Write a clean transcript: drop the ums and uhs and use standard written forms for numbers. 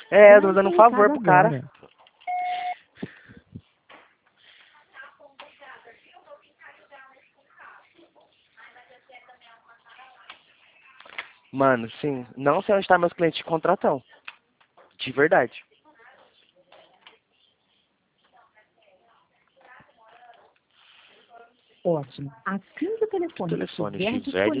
É, eu tô dando um favor pro cara. Agora. Mano, sim. Não sei onde tá meus clientes de contratão. De verdade. Ótimo. Assim que o telefone Telefone estiver estiver